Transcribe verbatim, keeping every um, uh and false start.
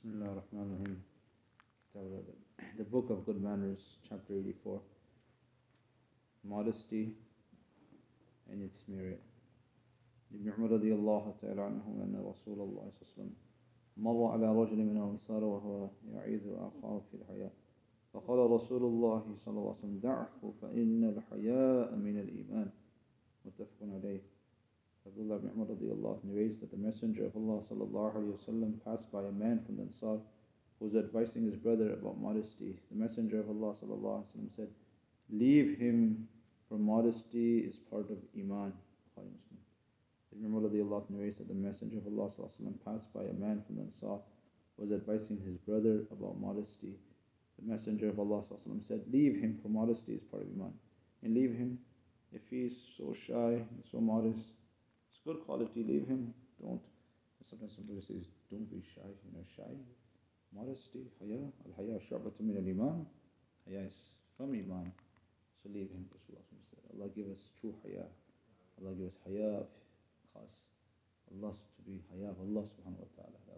Bismillah ar-Rahman ar-Rahim. The Book of Good Manners, chapter eighty-four. Modesty and its merit. Ibn Umar radiyallahu ta'ala anhu anna Rasulullah sallallahu alayhi wa sallam مر على رجل من الأنصار وهو يعيذ أخاه في الحياء فقال رسول الله صلى الله عليه وسلم دعه فإن الحياء من الإيمان متفق عليه. Abdullah ibn Umar radiyallahu narrates that the Messenger of Allah sallallahu alayhi wa sallam passed by a man from the Ansar who was advising his brother about modesty. The Messenger of Allah sallallahu alayhi wa sallam said, leave him, for modesty is part of Iman. Ibn Umar radiyallahu narrates that the Messenger of Allah sallallahu alayhi wa sallam passed by a man from the Ansar who was advising his brother about modesty. The Messenger of Allah sallallahu alayhi wa sallam said, leave him, for modesty is part of Iman. And leave him, if he's so shy and so modest, it's good quality, leave him. Don't. Sometimes somebody says, don't be shy, you know, shy. Modesty, haya, al-haya shu'batun min al-iman. Haya is from Iman. So leave him, Rasulullah said. Allah give us true haya. Allah give us haya khas. Allah to be haya of Allah subhanahu wa ta'ala.